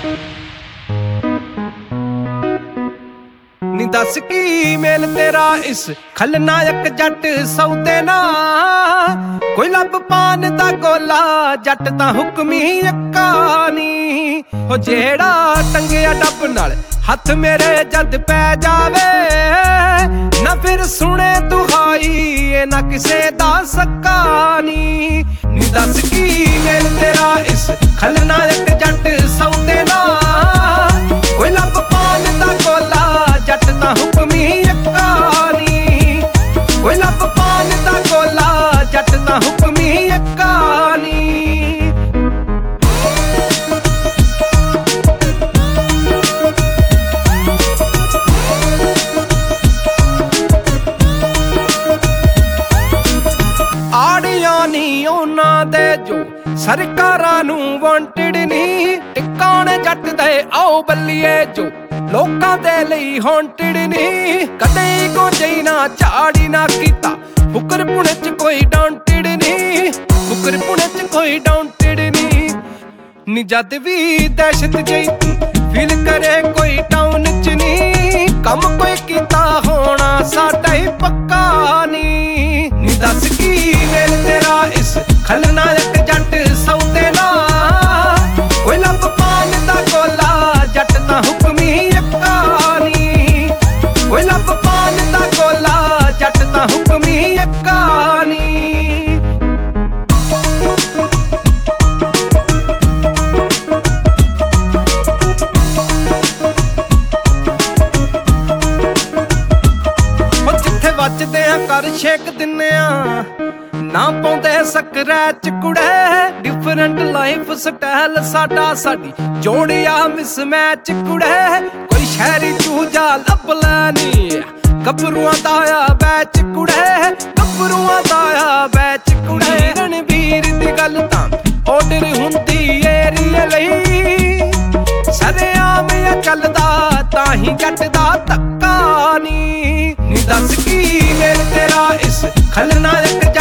ਨੀ दस की मेल तेरा इस खलनायक जट सौदे नाल कोई लब पान दा गोला जट तां हुक्मी अक्का नी हो जेड़ा टंगिया डब नाल हथ मेरे जद पै जावे ना फिर सुने दुहाई ना किसे दा सक्का नी दस की मेल तेरा इस खलनायक जट सौदे नाल कोई लब पान दा गोला जट तां हुक्मी अक्का नी कोई लब पान दा गोला जट तां हुक्मी अक्का नी आड़ियां नी उन्हां दे जो सरकारां नूं वांटेड नी टिकाणे जट दे आओ बल्लीए जो लोकां दे लई हॉन्टेड नी कदे गोजे ना झाड़ी ना कीता फुकर पुणे च कोई डाउंटेड नी फुकर पुणे च कोई डाउंटेड नी जद भी दहशत जई तू फील करे कोई टाउन च नी कम कोई कीता होना साडा ही पक्का नी दस की मेल तेरा इस खलनायक जट सौदे नाल कोई लब पान दा गोला जट तां हुक्मी अक्का नी कोई लब पान दा गोला जट तां हुक्मी अक्का नी बचदे कर शेक दिन्ने ना पाउंदे सकरैच कुड़े डिफरेंट लाइफ स्टाइल साडा साडी जोड़िया मिसमैच कुड़े कोई शहरी चूजा लभ लैनी गभरुआं दा बैच कुड़े गभरुआं दा बैच कुड़े रणवीर दी गल तां ऑर्डर हुंदी एरिया लई सरेआम चलदा ताही जट दा धक्का नी दस की मेल तेरा इस खलनायक